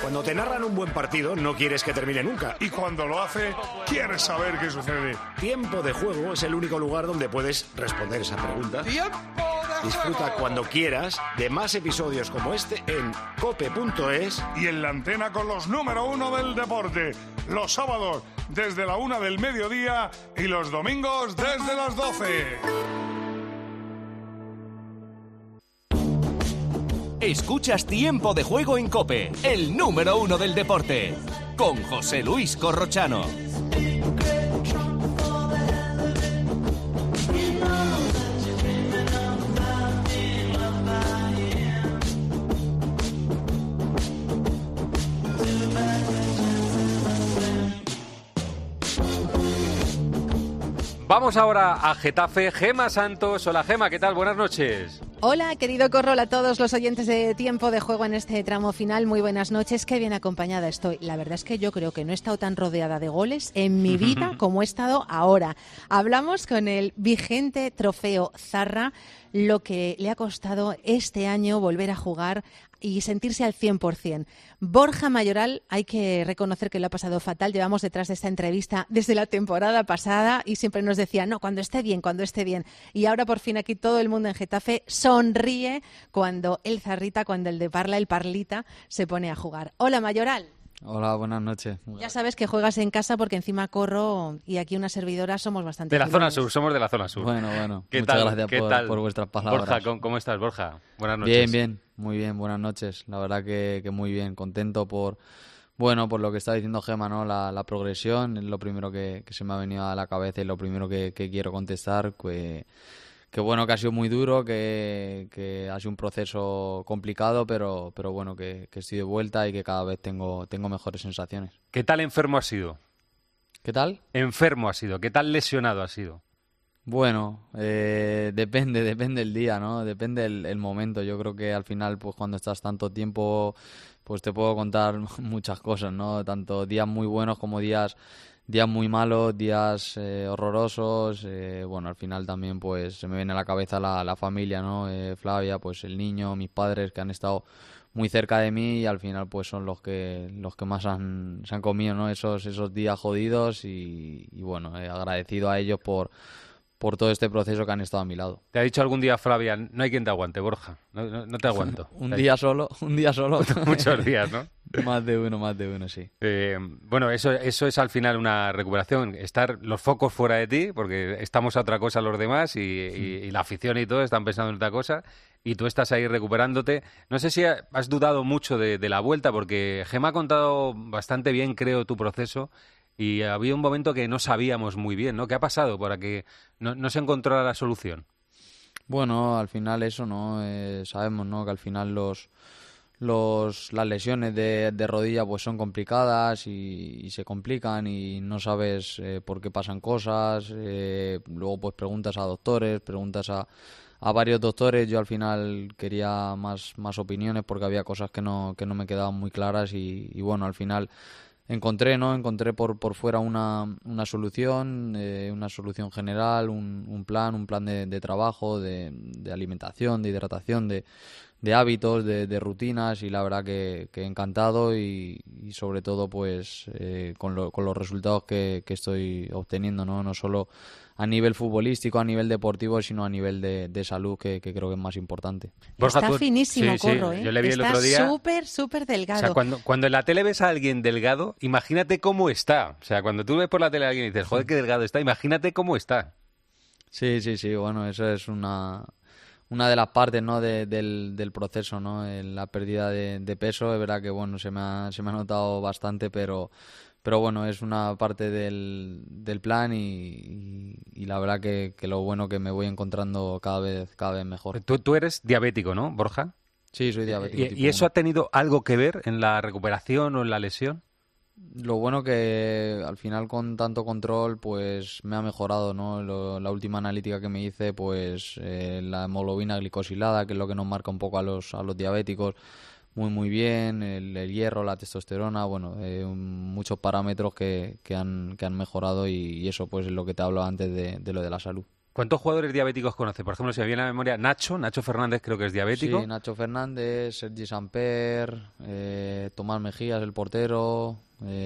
Cuando te narran un buen partido, no quieres que termine nunca. Y cuando lo hace, quieres saber qué sucede. Tiempo de Juego es el único lugar donde puedes responder esa pregunta. ¡Tiempo de Disfruta Juego! cuando quieras de más episodios como este en cope.es. Y en la antena con los número 1 del deporte. Los sábados desde la 1 del mediodía y los domingos desde las 12. Escuchas Tiempo de Juego en COPE, el número 1 del deporte, con José Luis Corrochano. Vamos ahora a Getafe. Gema Santos. Hola Gema, ¿qué tal? Buenas noches. Hola, querido Corrol, a todos los oyentes de Tiempo de Juego en este tramo final. Muy buenas noches, qué bien acompañada estoy. La verdad es que yo creo que no he estado tan rodeada de goles en mi vida como he estado ahora. Hablamos con el vigente trofeo Zarra, lo que le ha costado este año volver a jugar y sentirse al 100%. Borja Mayoral, hay que reconocer que lo ha pasado fatal. Llevamos detrás de esta entrevista desde la temporada pasada y siempre nos decía, no, cuando esté bien, cuando esté bien. Y ahora por fin aquí todo el mundo en Getafe sonríe cuando el Zarrita, cuando el de Parla, el Parlita, se pone a jugar. Hola Mayoral. Hola, buenas noches. Ya sabes que juegas en casa porque encima Corro y aquí una servidora somos bastante De la filones. zona sur, somos de la zona sur. Bueno, ¿Qué muchas tal? gracias por vuestras palabras. Borja, ¿cómo estás, Borja? Buenas noches. Bien, muy bien, buenas noches. La verdad que muy bien, contento por lo que está diciendo Gema, ¿no? La progresión es lo primero que se me ha venido a la cabeza y lo primero que quiero contestar, que bueno, que ha sido muy duro, que ha sido un proceso complicado, pero bueno, que estoy de vuelta y que cada vez tengo mejores sensaciones. ¿Qué tal enfermo has sido? ¿Qué tal? Enfermo has sido. ¿Qué tal lesionado has sido? Bueno, depende el día, ¿no? Depende el momento. Yo creo que al final, pues cuando estás tanto tiempo, pues te puedo contar muchas cosas, ¿no? Tanto días muy buenos como días muy malos, días horrorosos. Bueno, al final también pues se me viene a la cabeza la familia, ¿no? Flavia, pues el niño, mis padres que han estado muy cerca de mí y al final pues son los que más se han comido, ¿no? Esos días jodidos y bueno, agradecido a ellos por todo este proceso que han estado a mi lado. ¿Te ha dicho algún día Flavia, no hay quien te aguante, Borja? No te aguanto. Un día solo. Muchos días, ¿no? Más de uno, sí. Bueno, eso es al final una recuperación, estar los focos fuera de ti, porque estamos a otra cosa los demás y la afición y todo están pensando en otra cosa, y tú estás ahí recuperándote. No sé si has dudado mucho de la vuelta, porque Gemma ha contado bastante bien, creo, tu proceso, y había un momento que no sabíamos muy bien, ¿no? ¿Qué ha pasado para que no se encontrara la solución? Bueno, al final eso, ¿no? Sabemos, ¿no? Que al final las lesiones de rodilla pues son complicadas y se complican y no sabes por qué pasan cosas. Luego pues preguntas a doctores, preguntas a varios doctores. Yo al final quería más opiniones porque había cosas que no me quedaban muy claras y bueno, al final encontré por fuera una solución general, un plan de trabajo, de alimentación, de hidratación, de hábitos, de rutinas, y la verdad que encantado y sobre todo pues con los resultados que estoy obteniendo, no solo a nivel futbolístico, a nivel deportivo, sino a nivel de salud, que creo que es más importante. Borja, está finísimo, sí, Corro, yo le vi el está otro día. súper delgado. O sea, cuando en la tele ves a alguien delgado, imagínate cómo está. O sea, cuando tú ves por la tele a alguien y dices, joder, qué delgado está, imagínate cómo está. Sí, bueno, eso es una de las partes, ¿no? del proceso, ¿no? La pérdida de peso. Es verdad que bueno, se me ha notado bastante, pero bueno, es una parte del plan y la verdad que lo bueno que me voy encontrando cada vez mejor. Tú eres diabético, ¿no, Borja? Sí, soy diabético. ¿Y eso ha tenido algo que ver en la recuperación o en la lesión? Lo bueno que al final con tanto control pues me ha mejorado, ¿no? La última analítica que me hice pues la hemoglobina glicosilada, que es lo que nos marca un poco a los diabéticos, muy bien, el hierro, la testosterona, bueno, muchos parámetros que han mejorado y eso pues es lo que te hablo antes de lo de la salud. ¿Cuántos jugadores diabéticos conoces? Por ejemplo, si me viene a la memoria, Nacho Fernández creo que es diabético. Sí, Nacho Fernández, Sergi Samper, Tomás Mejías, el portero,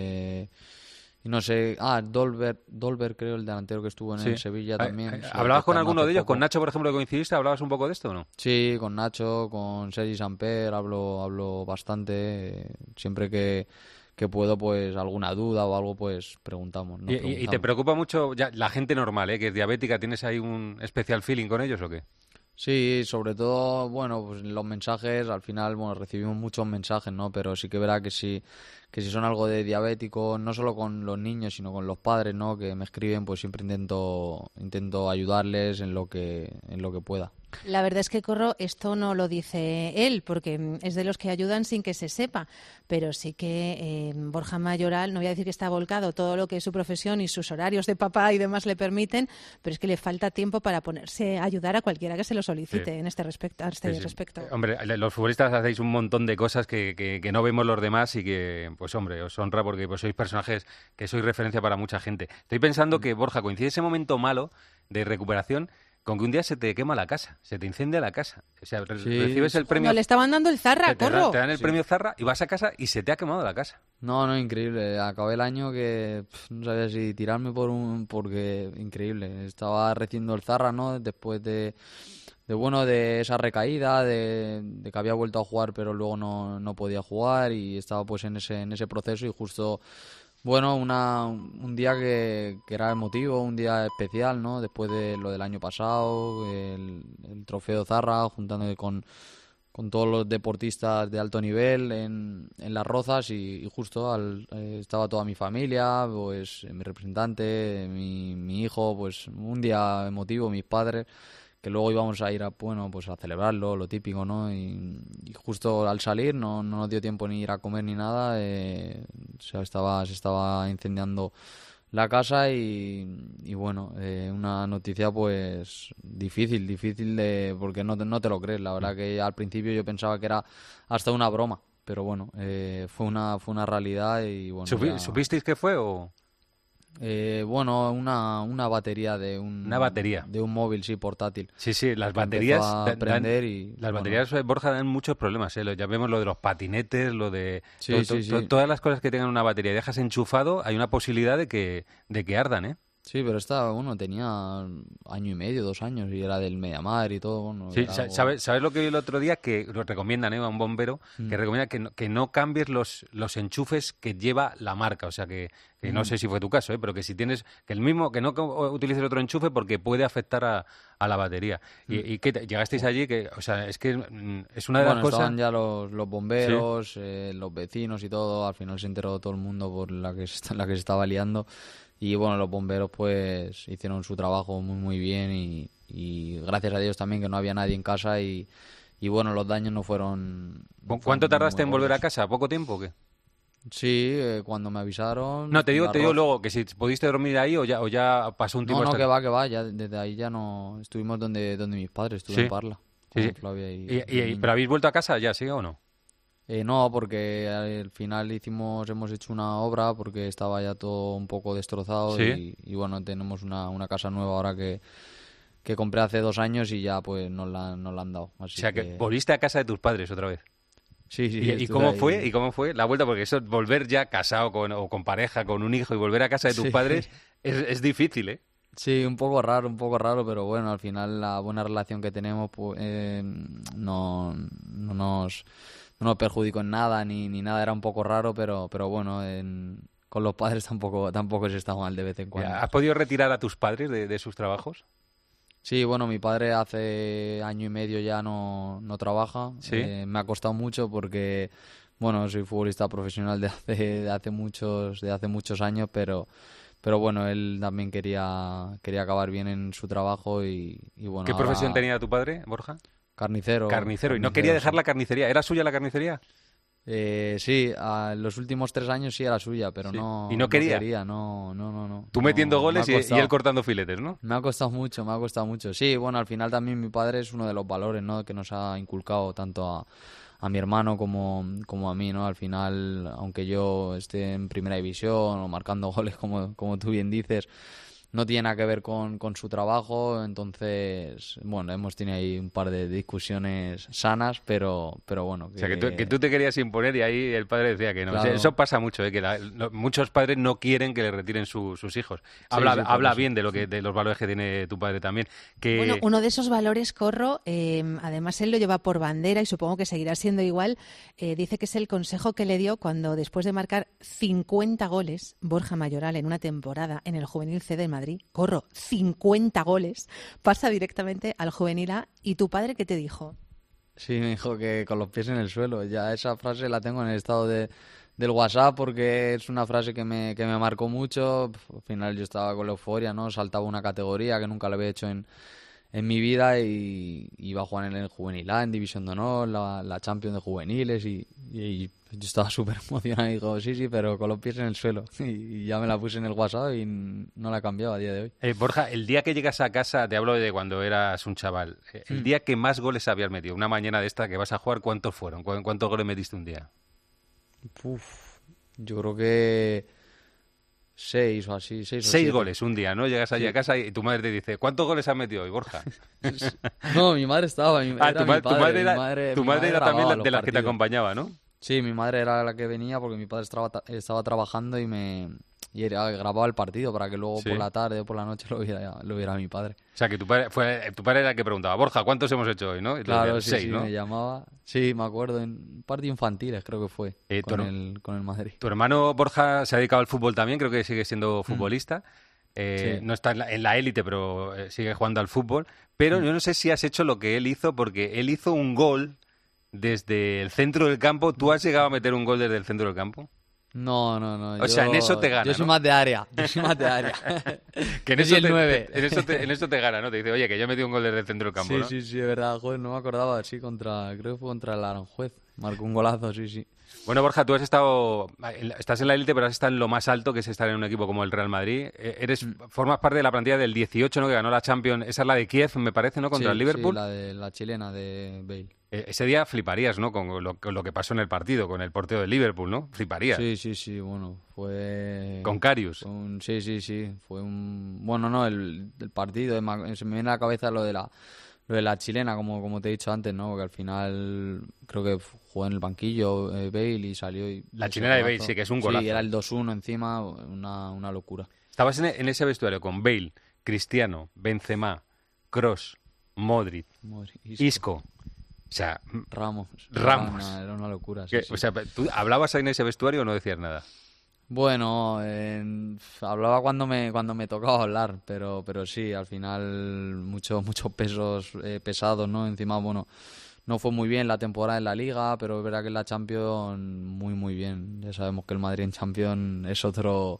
y no sé, Dolber creo, el delantero que estuvo en el Sevilla también. ¿Hablabas con alguno de ellos? ¿Con Nacho, por ejemplo, coincidiste? ¿Hablabas un poco de esto o no? Sí, con Nacho, con Sergi Samper, hablo bastante, siempre que puedo, pues alguna duda o algo, pues preguntamos. ¿Y te preocupa mucho ya la gente normal, que es diabética? ¿Tienes ahí un especial feeling con ellos o qué? Sí, sobre todo, bueno, pues los mensajes, al final, bueno, recibimos muchos mensajes, ¿no? Pero sí que verá que si son algo de diabético, no solo con los niños, sino con los padres, ¿no? Que me escriben, pues siempre intento ayudarles en lo que pueda. La verdad es que, Corro, esto no lo dice él, porque es de los que ayudan sin que se sepa, pero sí que Borja Mayoral, no voy a decir que está volcado todo lo que es su profesión y sus horarios de papá y demás le permiten, pero es que le falta tiempo para ponerse a ayudar a cualquiera que se lo solicite en este respecto. respecto. Hombre, los futbolistas hacéis un montón de cosas que no vemos los demás y que, pues hombre, os honra porque pues sois personajes que sois referencia para mucha gente. Estoy pensando que, Borja, coincide ese momento malo de recuperación con que un día se te quema la casa, se te incendia la casa. O sea, recibes el premio... No, le estaban dando el Zarra, Corro. Te dan el premio Zarra y vas a casa y se te ha quemado la casa. No, increíble. Acabé el año que no sabía si tirarme porque increíble. Estaba recibiendo el Zarra, ¿no? Después de esa recaída, de que había vuelto a jugar pero luego no podía jugar y estaba pues en ese proceso y justo... Bueno, un día que era emotivo, un día especial, ¿no? Después de lo del año pasado, el trofeo Zarra, juntándome con todos los deportistas de alto nivel en Las Rozas y justo estaba toda mi familia, pues mi representante, mi hijo, pues un día emotivo, mis padres, que luego íbamos a ir a celebrarlo, lo típico, ¿no? Y justo al salir no nos dio tiempo ni ir a comer ni nada, se estaba incendiando la casa y bueno, una noticia pues difícil porque no te lo crees. La verdad que al principio yo pensaba que era hasta una broma, pero bueno, fue una realidad y bueno. ¿Supisteis qué fue o...? Bueno, una batería de un móvil, sí, portátil. Sí, las baterías baterías, Borja, dan muchos problemas, ya vemos lo de los patinetes, lo de sí. Todas las cosas que tengan una batería y dejas enchufado, hay una posibilidad de que ardan, ¿eh? Sí, pero tenía 1 año y medio, 2 años y era del Mediamar y todo. Bueno, sí, ¿sabes lo que vi el otro día? Que lo recomiendan, a un bombero, que recomienda que no cambies los enchufes que lleva la marca. O sea, que no sé si fue tu caso, pero que si tienes que que no utilices otro enchufe porque puede afectar a la batería. ¿Y que llegasteis allí? O sea, es que es una de las cosas... Estaban ya los bomberos, los vecinos y todo. Al final se enteró todo el mundo por la que se estaba liando. Y bueno, los bomberos pues hicieron su trabajo muy muy bien y gracias a Dios también que no había nadie en casa y bueno, los daños no fueron... ¿Cuánto tardaste en volver a casa? ¿Poco tiempo o qué? Sí, cuando me avisaron... No, te digo luego que si pudiste dormir ahí o ya pasó un tiempo... No, que va, ya desde ahí ya no... Estuvimos donde mis padres, estuve en Parla. Sí. Flavia ¿Pero habéis vuelto a casa ya, sí o no? No, porque al final hemos hecho una obra porque estaba ya todo un poco destrozado y bueno, tenemos una casa nueva ahora que compré hace 2 años y ya pues nos la han dado. Así o sea, que volviste a casa de tus padres otra vez. Sí. ¿Y cómo fue? ¿Y cómo fue la vuelta? Porque eso, volver ya casado o con pareja, con un hijo y volver a casa de tus padres es difícil, ¿eh? Sí, un poco raro, pero bueno, al final la buena relación que tenemos pues, no nos perjudicó en nada ni nada, era un poco raro, pero bueno, con los padres tampoco se está mal de vez en cuando. ¿Has podido retirar a tus padres de sus trabajos? Sí, bueno, mi padre hace 1 año y medio ya no trabaja. ¿Sí? Me ha costado mucho porque, bueno, soy futbolista profesional de hace muchos años, pero bueno, él también quería acabar bien en su trabajo y bueno. ¿Qué profesión tenía tu padre, Borja? Carnicero. Y no quería dejar la carnicería. ¿Era suya la carnicería? Sí, los últimos 3 años sí era suya, pero no. ¿Y no quería? No. Tú metiendo goles y él cortando filetes, ¿no? Me ha costado mucho. Sí, bueno, al final también mi padre es uno de los valores, ¿no? Que nos ha inculcado tanto a mi hermano como a mí, ¿no? Al final, aunque yo esté en primera división o marcando goles como tú bien dices, no tiene nada que ver con su trabajo. Entonces, bueno, hemos tenido ahí un par de discusiones sanas, pero bueno. O sea, que tú te querías imponer y ahí el padre decía que no. Claro. Eso pasa mucho, que muchos padres no quieren que le retiren sus hijos. Habla bien de los valores que tiene tu padre también. Bueno, uno de esos valores, Corro, además él lo lleva por bandera y supongo que seguirá siendo igual. Dice que es el consejo que le dio cuando, después de marcar 50 goles, Borja Mayoral en una temporada en el Juvenil C de Madrid, Corro, 50 goles, pasa directamente al Juvenil A. ¿Y tu padre qué te dijo? Sí, me dijo que con los pies en el suelo. Ya esa frase la tengo en el estado del WhatsApp porque es una frase que me marcó mucho. Al final yo estaba con la euforia, ¿no? Saltaba una categoría que nunca la había hecho en mi vida y iba a jugar en el Juvenil A, en División de Honor, la Champions de juveniles y yo estaba súper emocionado y digo, sí, pero con los pies en el suelo. Y ya me la puse en el WhatsApp y no la he cambiado a día de hoy. Borja, el día que llegas a casa, te hablo de cuando eras un chaval, el día que más goles habías metido, una mañana de esta que vas a jugar, ¿cuántos fueron? ¿Cuántos goles metiste un día? Yo creo que 6 o así, 6 o 7 goles un día, ¿no? Llegas allí a casa y tu madre te dice, ¿cuántos goles has metido hoy, Borja? No, mi madre estaba. Tu madre era también de las que te acompañaba, ¿no? Sí, mi madre era la que venía porque mi padre estaba trabajando y grababa el partido para que luego por la tarde o por la noche lo viera mi padre. O sea, que tu padre era el que preguntaba, Borja, ¿cuántos hemos hecho hoy, no? Y claro, decías, 6, sí, ¿no? me llamaba. Sí, me acuerdo, en partidos infantiles creo que fue, con el Madrid. Tu hermano Borja se ha dedicado al fútbol también, creo que sigue siendo futbolista. Sí. No está en la élite, pero sigue jugando al fútbol. Pero yo no sé si has hecho lo que él hizo, porque él hizo un gol desde el centro del campo. ¿Tú has llegado a meter un gol desde el centro del campo? No. O sea, en eso te gana, Yo soy ¿no? más de área. Que en eso el 9. En eso te gana, ¿no? Te dice, oye, que yo he metido un gol desde el centro del campo, ¿no? Sí, es verdad. Joder, no me acordaba. Sí, creo que fue contra el Aranjuez. Marcó un golazo, sí. Bueno, Borja, tú estás en la élite, pero has estado en lo más alto, que es estar en un equipo como el Real Madrid. Formas parte de la plantilla del 18, ¿no? Que ganó la Champions. Esa es la de Kiev, me parece, ¿no? Contra el Liverpool. Sí, la chilena de Bale. Ese día fliparías, ¿no? Con lo que pasó en el partido, con el portero del Liverpool, ¿no? Fliparías. Sí, bueno, fue... Con Karius. Sí, fue un... Bueno, no, el partido, se me viene a la cabeza lo de la chilena, como te he dicho antes, ¿no? Porque al final creo que jugó en el banquillo Bale y salió... La chilena de Bale, sí, que es un golazo. Sí, era el 2-1 encima, una locura. Estabas en ese vestuario con Bale, Cristiano, Benzema, Kroos, Modric, Isco... O sea, Ramos. Era una locura. Sí. O sea, ¿tú hablabas ahí en ese vestuario o no decías nada? Bueno, hablaba cuando me tocaba hablar, pero sí, al final muchos pesos pesados, ¿no? Encima, bueno, no fue muy bien la temporada en la Liga, pero es verdad que en la Champions muy bien. Ya sabemos que el Madrid en Champions es otro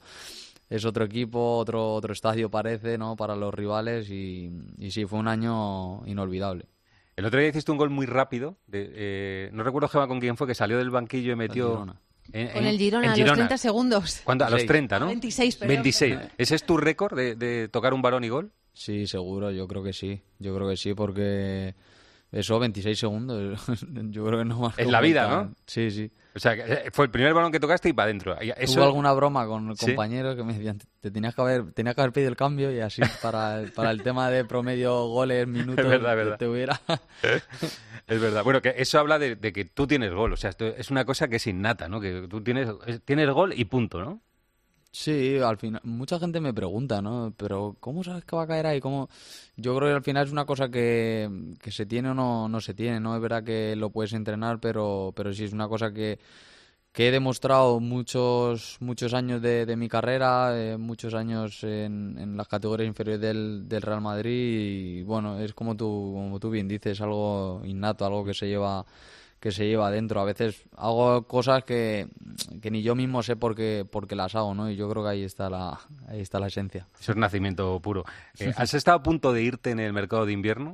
equipo, otro estadio parece, ¿no? Para los rivales y sí, fue un año inolvidable. El otro día hiciste un gol muy rápido. No recuerdo, Gemma, con quién fue, que salió del banquillo y metió... Con el Girona, a los 30 segundos. ¿Cuándo? A los 30, ¿no? 26, perdón. 26. ¿Ese es tu récord de tocar un balón y gol? Sí, seguro, yo creo que sí. Porque... Eso, 26 segundos, yo creo que no más. En la vida, ¿no? Sí. O sea, fue el primer balón que tocaste y para adentro. Tuve alguna broma con compañeros que me decían, tenías que haber pedido el cambio y así para el tema de promedio goles, minutos, es verdad. te hubiera... Es verdad. Bueno, que eso habla de que tú tienes gol. O sea, esto es una cosa que es innata, ¿no? Que tú tienes gol y punto, ¿no? Sí, al final, mucha gente me pregunta, ¿no? Pero ¿cómo sabes que va a caer ahí? Yo creo que al final es una cosa que se tiene o no se tiene, ¿no? Es verdad que lo puedes entrenar, pero sí es una cosa que he demostrado muchos años de mi carrera, muchos años en las categorías inferiores del Real Madrid y bueno, es como tú bien dices, algo innato, algo que se lleva adentro. A veces hago cosas que ni yo mismo sé por qué las hago, ¿no? Y yo creo que ahí está la esencia. Eso es nacimiento puro. ¿Has estado a punto de irte en el mercado de invierno?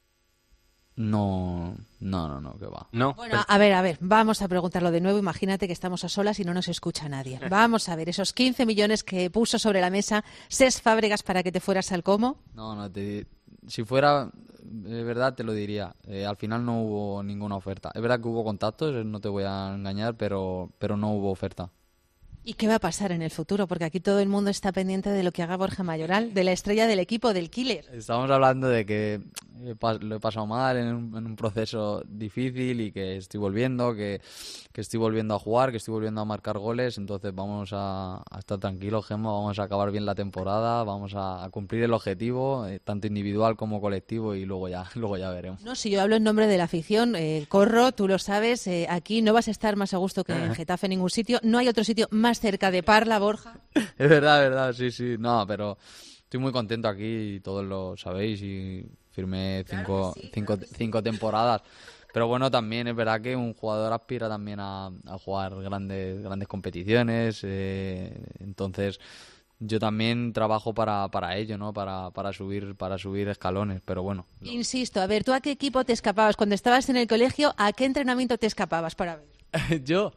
No, que va. No. Bueno, a ver, vamos a preguntarlo de nuevo. Imagínate que estamos a solas y no nos escucha nadie. Vamos a ver, esos 15 millones que puso sobre la mesa Cesc Fábregas para que te fueras al Como. No, si fuera de verdad te lo diría. Al final no hubo ninguna oferta. Es verdad que hubo contactos, no te voy a engañar, pero no hubo oferta. ¿Y qué va a pasar en el futuro? Porque aquí todo el mundo está pendiente de lo que haga Borja Mayoral, de la estrella del equipo, del killer. Estamos hablando de que lo he pasado mal en un proceso difícil y que estoy volviendo, que estoy volviendo a jugar, que estoy volviendo a marcar goles. Entonces vamos a estar tranquilos, Gemma, vamos a acabar bien la temporada, vamos a cumplir el objetivo, tanto individual como colectivo, y luego ya veremos. No, si yo hablo en nombre de la afición, corro, tú lo sabes, aquí no vas a estar más a gusto que en Getafe en ningún sitio. No hay otro sitio más cerca de Parla, Borja. Es verdad, sí. No, pero estoy muy contento aquí y todos lo sabéis, y firmé cinco temporadas. Pero bueno, también es verdad que un jugador aspira también a jugar grandes competiciones, entonces yo también trabajo para ello, ¿no? Para subir escalones, pero bueno. No. Insisto, a ver, ¿tú a qué equipo te escapabas cuando estabas en el colegio? ¿A qué entrenamiento te escapabas para ver? Yo,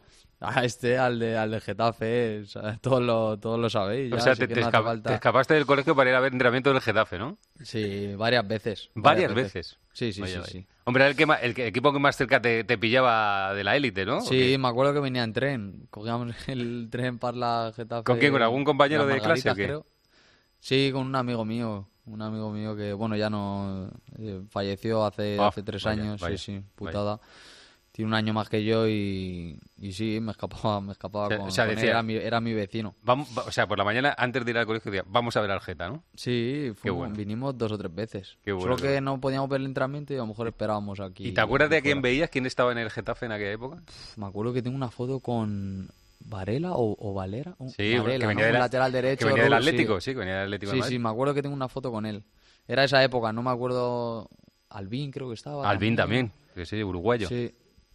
al de Getafe, o sea, todos lo sabéis. O sea, te escapaste del colegio para ir a ver entrenamiento del Getafe, ¿no? Sí, varias veces. ¿Varias veces? Sí. Hombre, era el equipo que más cerca te pillaba de la élite, ¿no? Sí, me acuerdo que venía en tren. Cogíamos el tren para la Getafe. ¿Con quién? ¿Con algún compañero de clase o qué? Creo. Sí, con un amigo mío que, bueno, ya no... falleció hace 3 años. Vaya, sí, putada. Vaya. Tiene un año más que yo y sí, me escapaba con decía, él, era mi vecino. O sea, por la mañana, antes de ir al colegio, decía, vamos a ver al Geta, ¿no? Sí, vinimos 2 o 3 veces. Qué bueno, solo que no podíamos ver el entrenamiento y a lo mejor esperábamos aquí. ¿Y te acuerdas de quién veías? ¿Quién estaba en el Getafe en aquella época? Me acuerdo que tengo una foto con Varela o Valera. Sí, Varela, que venía lateral derecho. Que venía del Atlético, sí, que venía del Atlético. Sí, me acuerdo que tengo una foto con él. Era esa época, no me acuerdo... Albín creo que estaba. Albín también, que sí, uruguayo. Sí.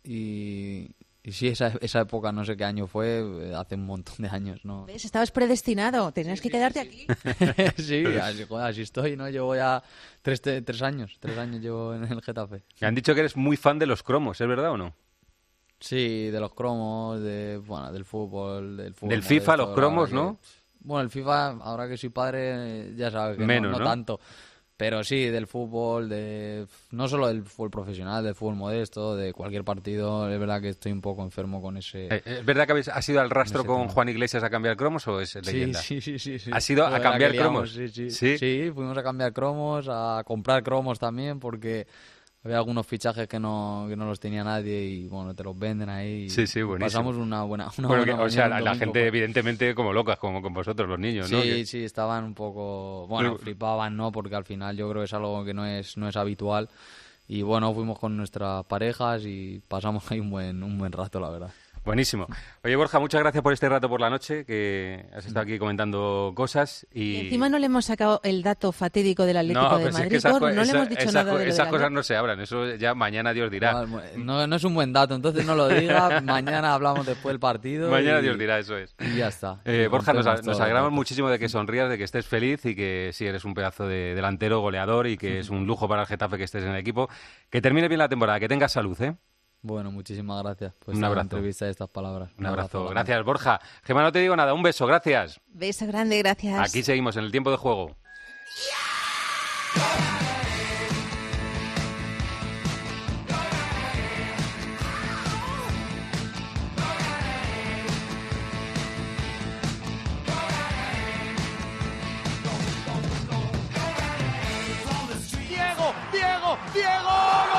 Y sí, esa época, no sé qué año fue, hace un montón de años, ¿no? ¿Ves? Estabas predestinado, tenías que quedarte aquí. Sí, así estoy, ¿no? Llevo ya 3 años llevo en el Getafe. Me han dicho que eres muy fan de los cromos, ¿es verdad o no? Sí, de los cromos, del fútbol. Del FIFA, los cromos, ¿no? Bueno, el FIFA, ahora que soy padre, ya sabes que menos, no tanto. Pero sí, del fútbol, no solo del fútbol profesional, del fútbol modesto, de cualquier partido. Es verdad que estoy un poco enfermo con ese... ¿Es verdad que has ido al rastro con tema. Juan Iglesias a cambiar cromos o es leyenda? Sí. ¿Has ido a cambiar cromos? Sí, fuimos a cambiar cromos, a comprar cromos también, porque había algunos fichajes que no los tenía nadie y bueno, te los venden ahí. Sí, buenísimo. Pasamos una buena o sea, la gente evidentemente como locas, como con vosotros los niños, ¿no? Sí, estaban un poco... Bueno, flipaban, ¿no? Porque al final yo creo que es algo que no es habitual. Y bueno, fuimos con nuestras parejas y pasamos ahí un buen rato, la verdad. Buenísimo. Oye, Borja, muchas gracias por este rato por la noche, que has estado aquí comentando cosas. Y encima no le hemos sacado el dato fatídico del Atlético de Madrid. No le hemos dicho nada de esas cosas no se hablan, eso ya mañana Dios dirá. No es un buen dato, entonces no lo digas. Mañana hablamos después del partido. Mañana Dios dirá, eso es. Y ya está. Borja, nos alegramos muchísimo de que sonrías, de que estés feliz y que sí, eres un pedazo de delantero, goleador y que es un lujo para el Getafe que estés en el equipo. Que termine bien la temporada, que tengas salud, ¿eh? Bueno, muchísimas gracias por esta entrevista y estas palabras. Un abrazo. Gracias, Borja. Gemma, no te digo nada. Un beso, gracias. Beso grande, gracias. Aquí seguimos en el tiempo de juego. Diego.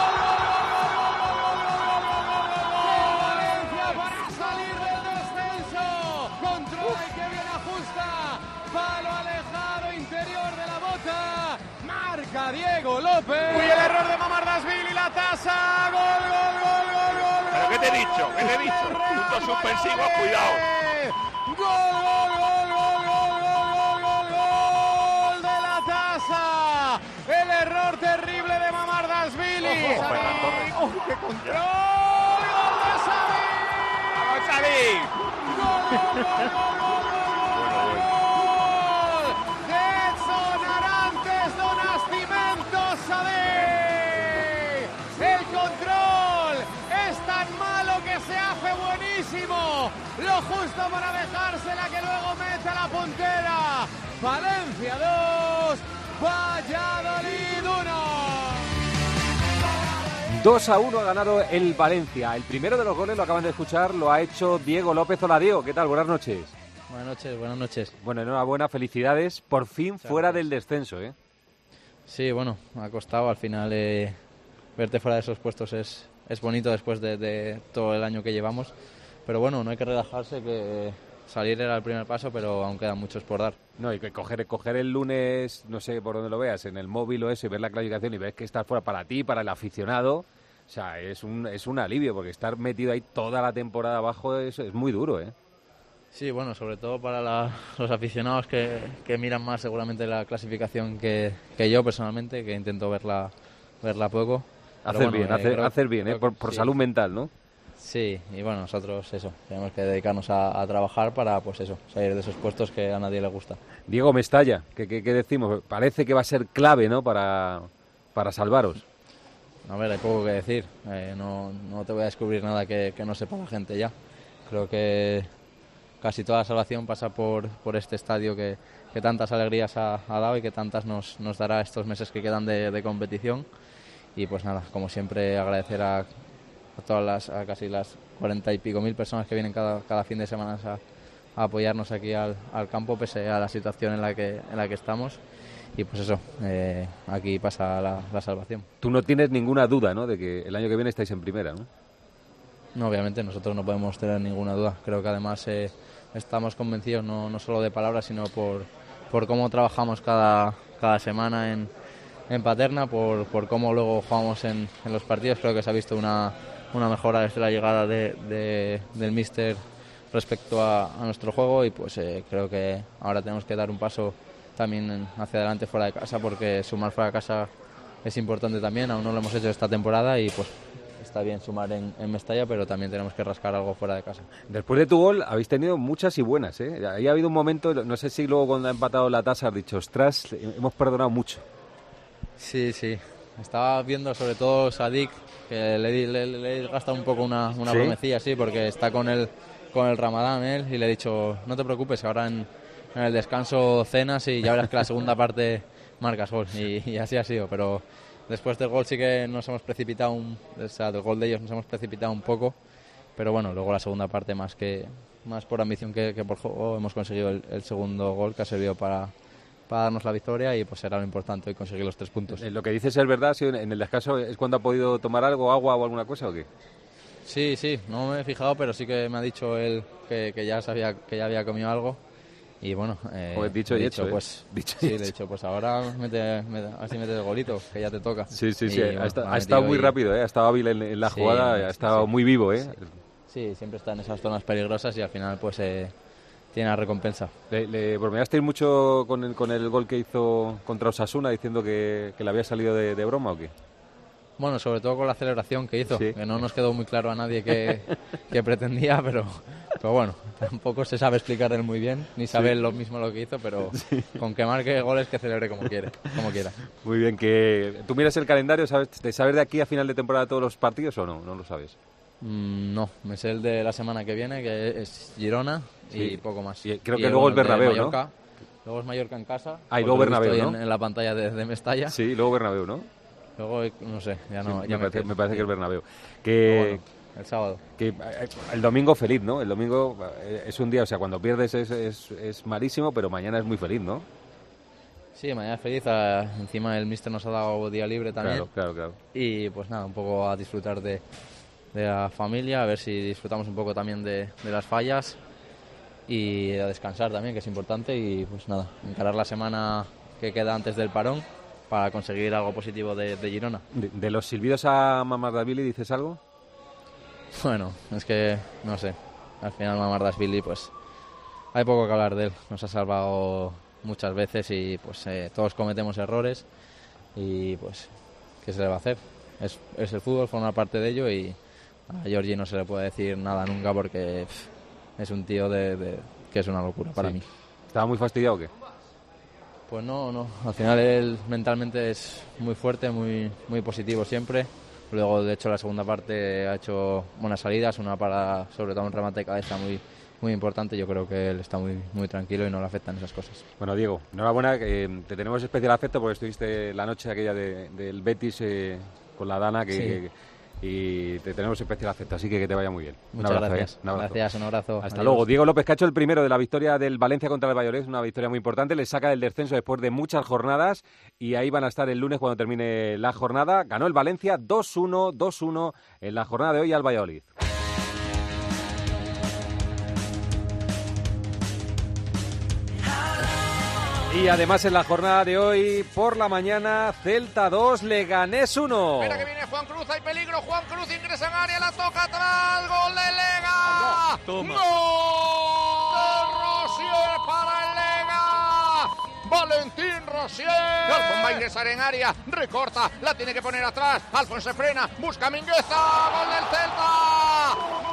Diego López. Uy, el error de Mamardashvili y la tasa. Gol. ¿Pero qué te he dicho? Puntos suspensivos, cuidado. Gol de la tasa. El error terrible de Mamardashvili. ¡Qué control! ¡Gol de Xavi! ¡Gol! El control es tan malo que se hace buenísimo. Lo justo para dejársela que luego meta la puntera. Valencia 2, Valladolid 1. 2-1 ha ganado el Valencia. El primero de los goles, lo acaban de escuchar, lo ha hecho Diego López. Hola, Diego. ¿Qué tal? Buenas noches. Buenas noches. Bueno, enhorabuena, felicidades. Por fin fuera del descenso, ¿eh? Sí, bueno, ha costado. Al final verte fuera de esos puestos es bonito después de todo el año que llevamos. Pero bueno, no hay que relajarse, que salir era el primer paso, pero aún quedan muchos por dar. No, y que coger el lunes, no sé por dónde lo veas, en el móvil o eso, y ver la clasificación y ves que estás fuera para ti, para el aficionado, o sea, es un alivio, porque estar metido ahí toda la temporada abajo es muy duro, ¿eh? Sí, bueno, sobre todo para los aficionados que miran más seguramente la clasificación que yo personalmente, que intento verla poco. Hacer bien, por salud mental, ¿no? Sí, y bueno, nosotros eso, tenemos que dedicarnos a trabajar para, pues eso, salir de esos puestos que a nadie le gusta. Diego Mestalla, ¿qué decimos? Parece que va a ser clave, ¿no?, para salvaros. A ver, hay poco que decir, no te voy a descubrir nada que no sepa la gente ya. Creo que casi toda la salvación pasa por este estadio que tantas alegrías ha dado y que tantas nos dará estos meses que quedan de competición. Y pues nada, como siempre, agradecer a casi las 40 y pico mil personas que vienen cada fin de semana a apoyarnos aquí al campo, pese a la situación en la que estamos. Y pues eso, aquí pasa la salvación. Tú no tienes ninguna duda, ¿no?, de que el año que viene estáis en primera, ¿no? No, obviamente nosotros no podemos tener ninguna duda. Creo que además estamos convencidos no solo de palabras, sino por cómo trabajamos cada semana en Paterna, por cómo luego jugamos en los partidos. Creo que se ha visto una mejora desde la llegada del míster respecto a nuestro juego, y pues creo que ahora tenemos que dar un paso también hacia adelante fuera de casa, porque sumar fuera de casa es importante también. Aún no lo hemos hecho esta temporada y pues está bien sumar en Mestalla, pero también tenemos que rascar algo fuera de casa. Después de tu gol habéis tenido muchas y buenas, ¿eh? Ahí ha habido un momento, no sé si luego cuando ha empatado la tasa has dicho, ostras, hemos perdonado mucho. Sí. Estaba viendo sobre todo Sadik, que le he gastado un poco una ¿Sí? bromecilla, sí, porque está con el Ramadán él, y le he dicho, no te preocupes, ahora en el descanso cenas y ya verás que la segunda parte marcas gol, y así ha sido. Pero después del gol sí que nos hemos precipitado, del gol de ellos nos hemos precipitado un poco, pero bueno, luego la segunda parte más por ambición que por juego hemos conseguido el segundo gol, que ha servido para darnos la victoria, y pues será lo importante hoy conseguir los 3 puntos. Lo que dices es verdad, ¿sí? En el descanso es cuando ha podido tomar algo, agua o alguna cosa, ¿o qué? Sí, no me he fijado, pero sí que me ha dicho él que ya sabía que ya había comido algo. Y bueno, dicho y hecho, pues, dicho sí, le he dicho, pues ahora así mete el golito, que ya te toca. Sí, Bueno, ha estado muy rápido, ha estado hábil en la jugada, ha estado muy vivo, ¿eh? Sí, siempre está en esas zonas peligrosas y al final pues tiene la recompensa. ¿Le bromeasteis mucho con el gol que hizo contra Osasuna, diciendo que le había salido de broma o qué? Bueno, sobre todo con la celebración que hizo, sí, que no nos quedó muy claro a nadie qué pretendía, pero bueno, tampoco se sabe explicar él muy bien, ni sabe lo mismo lo que hizo, pero con que marque goles que celebre como quiera. Muy bien, que tú miras el calendario, ¿te sabes de aquí a final de temporada todos los partidos o no? No lo sabes. No, me sé el de la semana que viene, que es Girona, y poco más. Y creo que luego el Bernabéu, ¿no? Luego es Mallorca en casa. Y luego Bernabéu, ¿no? En la pantalla de Mestalla. Sí, luego Bernabéu, ¿no? Luego, no sé, ya no. Sí, me parece que el Bernabéu. Bueno, el sábado. Que el domingo feliz, ¿no? El domingo es un día, o sea, cuando pierdes es malísimo, pero mañana es muy feliz, ¿no? Sí, mañana es feliz. Encima el míster nos ha dado día libre también. Claro. Y pues nada, un poco a disfrutar de la familia, a ver si disfrutamos un poco también de las fallas y a descansar también, que es importante. Y pues nada, encarar la semana que queda antes del parón para conseguir algo positivo de Girona. ¿De los silbidos a Mamardashvili dices algo? Bueno, es que no sé, al final Mamardashvili pues hay poco que hablar de él, nos ha salvado muchas veces y pues todos cometemos errores y pues ¿qué se le va a hacer? Es el fútbol, forma parte de ello, y a Giorgi no se le puede decir nada nunca porque es un tío que es una locura para mí. ¿Estaba muy fastidiado o qué? Pues no, al final él mentalmente es muy fuerte, muy positivo siempre. Luego, de hecho, la segunda parte ha hecho buenas salidas, una para, sobre todo un remate de cabeza muy importante. Yo creo que él está muy tranquilo y no le afectan esas cosas. Bueno, Diego, enhorabuena, te tenemos especial afecto porque estuviste la noche aquella del Betis con la Dana, que y te tenemos especial afecto, así que te vaya muy bien. Muchas gracias. Un abrazo. Gracias, un abrazo. Hasta Adiós. luego. Diego López, que ha hecho el primero de la victoria del Valencia contra el Valladolid, una victoria muy importante, le saca del descenso después de muchas jornadas y ahí van a estar el lunes cuando termine la jornada. Ganó el Valencia 2-1 en la jornada de hoy al Valladolid. Y además en la jornada de hoy, por la mañana, Celta 2, Leganés 1. Mira que viene Juan Cruz, hay peligro, Juan Cruz ingresa en área, la toca atrás, gol de Lega. Toma. ¡Gol de Rosier para el Lega! Valentín Rosier. Alfon va a ingresar en área, recorta, la tiene que poner atrás, Alfon se frena, busca a Mingueza, gol del Celta.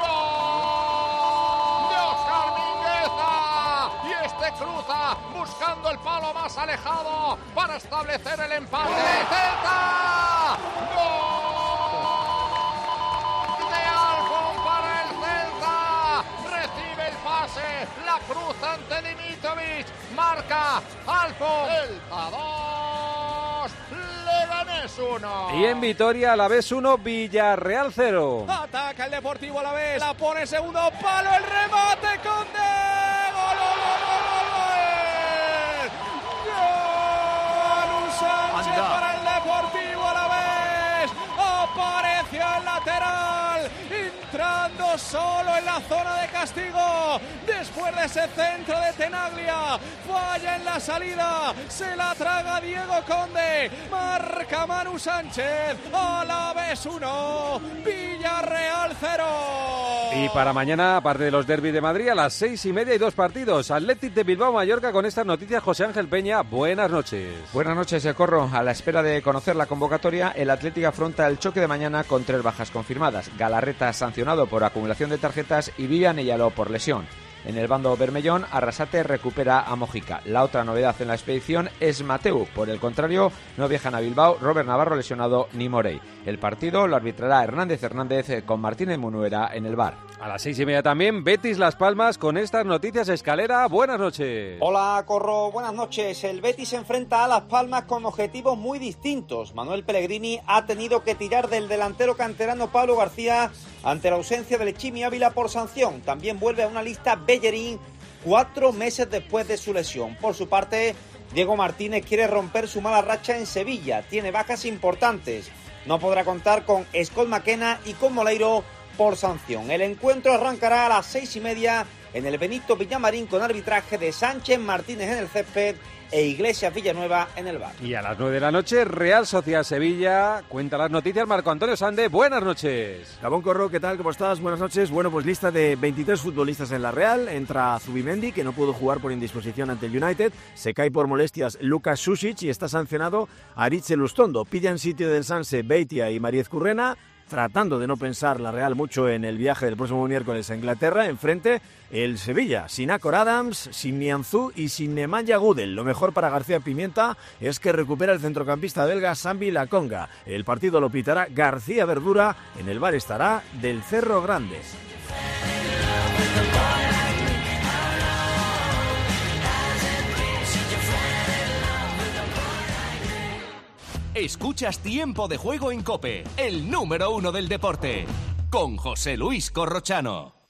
¡Gol de Óscar Mingueza! Y este cruza buscando el palo más alejado para establecer el empate. ¡Celta! ¡Gol de Alfon para el Celta! Recibe el pase, la cruza ante Dimitrovic, marca Alfon. Celta 2, Leganés 1. Y en Vitoria, Alavés 1, Villarreal 0. Ataca el Deportivo Alavés, la pone en segundo palo, el remate Conde. ¡Gol, gol, gol, gol, gol! ¡Manu Sánchez para el Deportivo Alavés! Apareció el lateral, entrando solo en la zona de castigo. Después de ese centro de Tenaglia, falla en la salida, se la traga Diego Conde, marca Manu Sánchez, Alavés 1, Villarreal 0. Y para mañana, aparte de los derbis de Madrid, a las 6:30 hay dos partidos. Athletic de Bilbao-Mallorca. Con estas noticias, José Ángel Peña, buenas noches. Buenas noches, Corro. A la espera de conocer la convocatoria, el Athletic afronta el choque de mañana con 3 bajas confirmadas. Galarreta sancionado por acumulación de tarjetas y Vivian Eyaló por lesión. En el bando bermellón, Arrasate recupera a Mojica. La otra novedad en la expedición es Mateu. Por el contrario, no viajan a Bilbao Robert Navarro lesionado ni Morey. El partido lo arbitrará Hernández con Martínez Munuera en el VAR. A las 6:30 también, Betis Las Palmas. Con estas noticias, Escalera, buenas noches. Hola, Corro, buenas noches. El Betis se enfrenta a Las Palmas con objetivos muy distintos. Manuel Pellegrini ha tenido que tirar del delantero canterano Pablo García ante la ausencia del Chimi Ávila por sanción. También vuelve a una lista Bellerín 4 meses después de su lesión. Por su parte, Diego Martínez quiere romper su mala racha en Sevilla. Tiene bajas importantes. No podrá contar con Scott McKenna y con Moleiro por sanción. El encuentro arrancará a las 6:30 en el Benito Villamarín con arbitraje de Sánchez Martínez en el césped e Iglesias Villanueva en el VAR. Y a las 9 de la noche, Real Sociedad Sevilla. Cuenta las noticias Marco Antonio Sande. Buenas noches. Gabón Corro, ¿qué tal? ¿Cómo estás? Buenas noches. Bueno, pues lista de 23 futbolistas en la Real. Entra Zubimendi, que no pudo jugar por indisposición ante el United. Se cae por molestias Lucas Susic y está sancionado Aritz Elustondo. Pillan sitio del Sanse Beitia y Mariez Currena, tratando de no pensar la Real mucho en el viaje del próximo miércoles a Inglaterra. Enfrente, el Sevilla, sin Acor Adams, sin Nianzú y sin Nemanja Gudel. Lo mejor para García Pimienta es que recupera el centrocampista belga Sambi Laconga. El partido lo pitará García Verdura. En el VAR estará Del Cerro Grande. Escuchas Tiempo de Juego en COPE, el número 1 del deporte, con José Luis Corrochano.